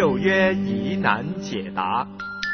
旧约疑难解答。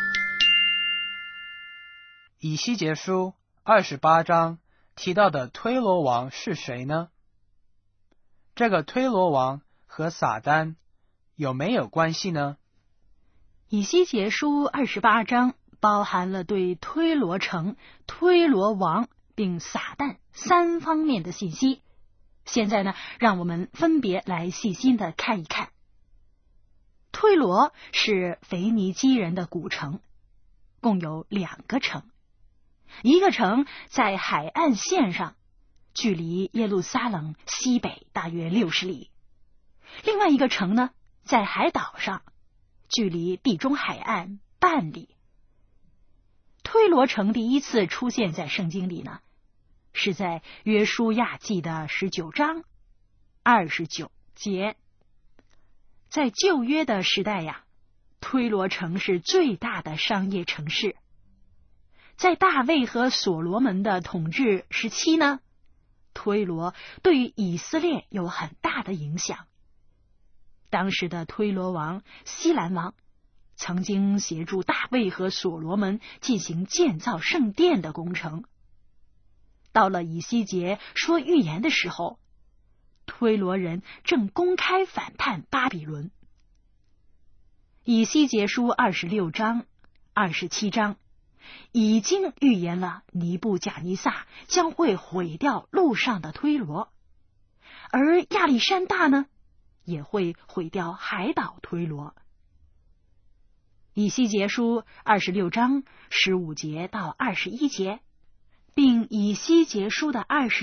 以西结书28章提到的推罗王是谁呢？这个推罗王和撒旦有没有关系呢？ 以西结书28章包含了对推罗城、推罗王并撒旦3方面的信息。现在呢，让我们分别来细心的看一看。推罗是腓尼基人的古城，共有2个城，一个城在海岸线上，距离耶路撒冷西北大约60里；另外一个城呢，在海岛上，距离地中海岸半里。推罗城第一次出现在圣经里呢，是在约书亚记的19章29节。在旧约的时代呀，推罗城是最大的商业城市。在大卫和所罗门的统治时期呢，推罗对于以色列有很大的影响。当时的推罗王西兰王曾经协助大卫和所罗门进行建造圣殿的工程。到了以西结说预言的时候，推罗人正公开反叛巴比伦。以西结书26章、27章已经预言了尼布甲尼撒将会毁掉路上的推罗，而亚历山大呢，也会毁掉海岛推罗。以西结书26章15节到21节，并以西结书的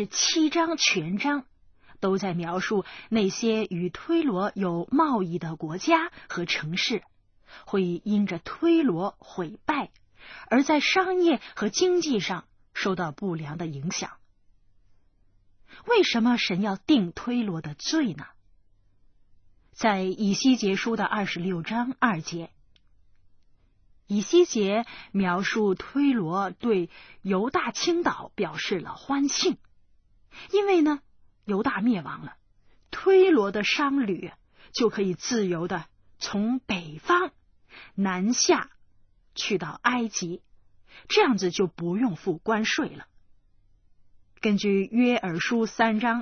27章全章，都在描述那些与推罗有贸易的国家和城市会因着推罗毁败，而在商业和经济上受到不良的影响。为什么神要定推罗的罪呢？在以西结书的26章2节，以西结描述推罗对犹大倾倒表示了欢庆，因为呢，犹大灭亡了，推罗的商旅就可以自由的从北方南下去到埃及，这样子就不用付关税了。根据约珥书3章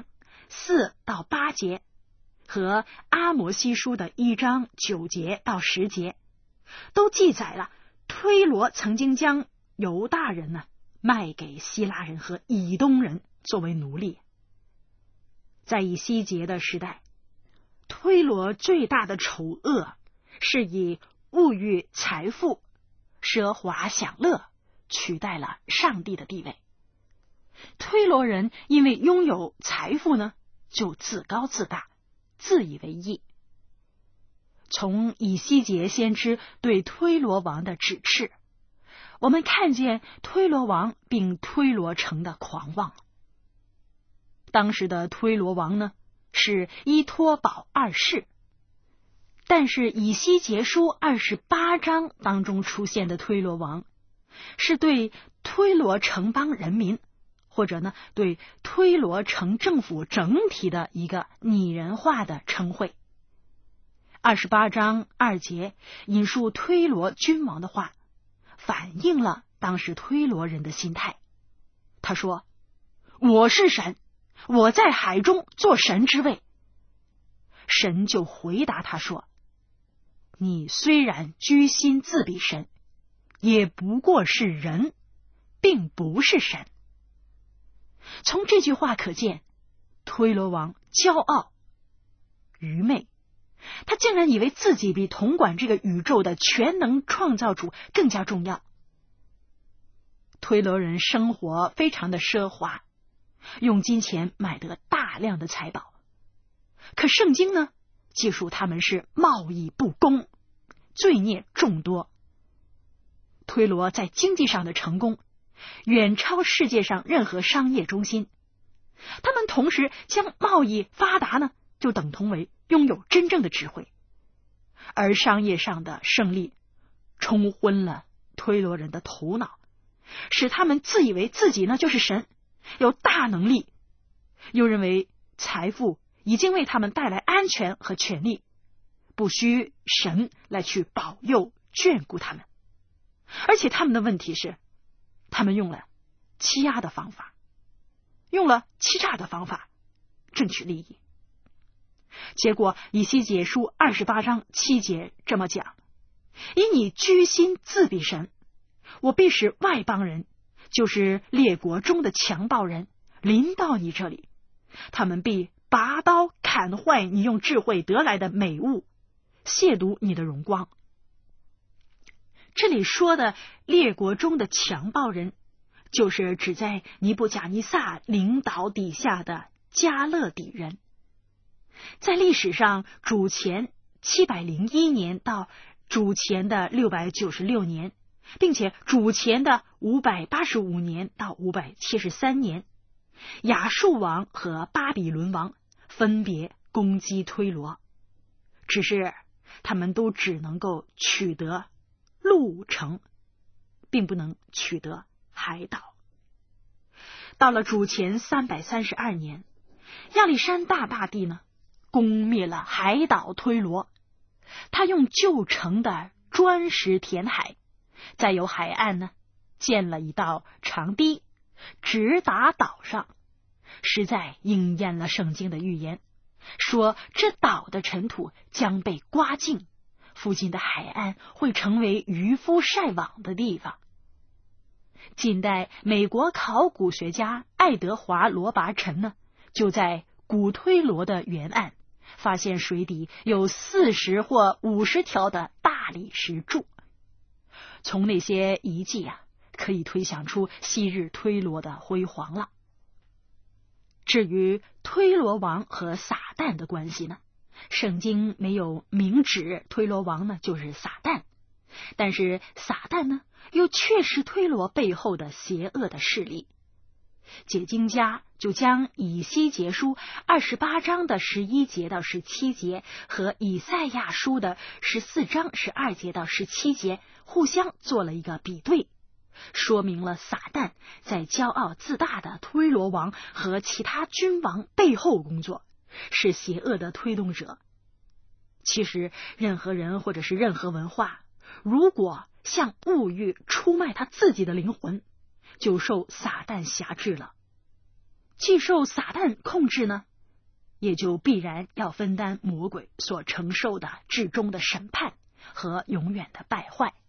4到8节和阿摩西书的1章9节到10节，都记载了推罗曾经将犹大人呢卖给希腊人和以东人作为奴隶。在以西结的时代，推罗最大的丑恶是以物欲财富、奢华享乐取代了上帝的地位。推罗人因为拥有财富呢，就自高自大，自以为义。从以西结先知对推罗王的指斥，我们看见推罗王并推罗城的狂妄。当时的推罗王呢，是伊托堡2世，但是以西结书28章当中出现的推罗王，是对推罗城邦人民，或者呢对推罗城政府整体的一个拟人化的称谓。28章2节引述推罗君王的话，反映了当时推罗人的心态。他说：我是神，我在海中做神之位。神就回答他说：你虽然居心自比神，也不过是人，并不是神。从这句话可见，推罗王骄傲、愚昧，他竟然以为自己比统管这个宇宙的全能创造主更加重要。推罗人生活非常的奢华，用金钱买得大量的财宝，可圣经呢，记述他们是贸易不公，罪孽众多。推罗在经济上的成功远超世界上任何商业中心，他们同时将贸易发达呢，就等同为拥有真正的智慧，而商业上的胜利冲昏了推罗人的头脑，使他们自以为自己呢就是神，有大能力，又认为财富已经为他们带来安全和权利， 不需神来去保佑眷顾他们。而且他们的问题是，他们用了欺压的方法，用了欺诈的方法争取利益。结果以西结书28章7节这么讲：以你居心自比神，我必使外邦人，就是列国中的强暴人，临到你这里，他们必拔刀砍坏你用智慧得来的美物，亵渎你的荣光。这里说的列国中的强暴人，就是指在尼布甲尼撒领导底下的加勒底人。在历史上，主前701年到主前的696年，并且主前的585年到573年，亚述王和巴比伦王分别攻击推罗，只是他们都只能够取得路城，并不能取得海岛。到了主前332年，亚历山大大帝呢，攻灭了海岛推罗。他用旧城的砖石填海，再由海岸呢建了一道长堤，直达岛上，实在应验了圣经的预言，说这岛的尘土将被刮净，附近的海岸会成为渔夫晒网的地方。近代美国考古学家爱德华·罗拔臣呢，就在古推罗的沿岸发现水底有40或50条的大理石柱。从那些遗迹可以推想出昔日推罗的辉煌了。至于推罗王和撒旦的关系呢，圣经没有明指推罗王呢就是撒旦，但是撒旦呢又确是推罗背后的邪恶的势力。解经家就将以西结书28章的11节到17节和以赛亚书的14章12节到17节互相做了一个比对，说明了撒旦在骄傲自大的推罗王和其他君王背后工作，是邪恶的推动者。其实任何人或者是任何文化，如果向物欲出卖他自己的灵魂，就受撒旦辖制了。既受撒旦控制呢，也就必然要分担魔鬼所承受的至终的审判和永远的败坏。